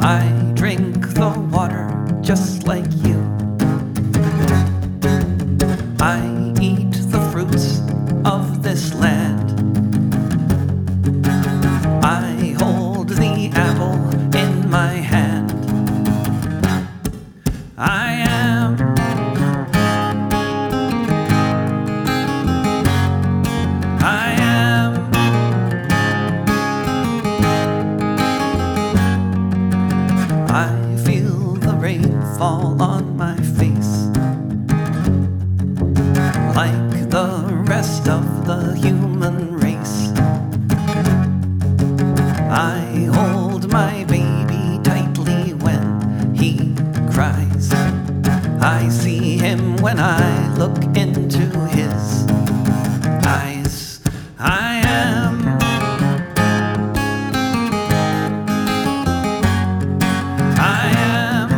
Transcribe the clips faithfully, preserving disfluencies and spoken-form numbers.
I drink the water just like you. I eat the fruits of this land. I hold the apple in my hand. I am I am I feel the rain fall on my face, like the rest of the human race. I hold my baby tightly when he cries. I see him when I look into his eyes. I am I am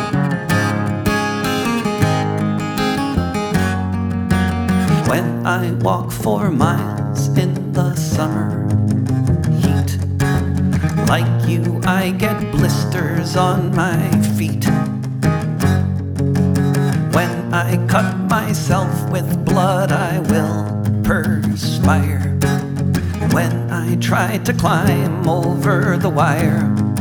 When I walk for miles in the summer heat, like you, I get blisters on my feet. When I cut myself with blood, I will perspire. When I try to climb over the wire,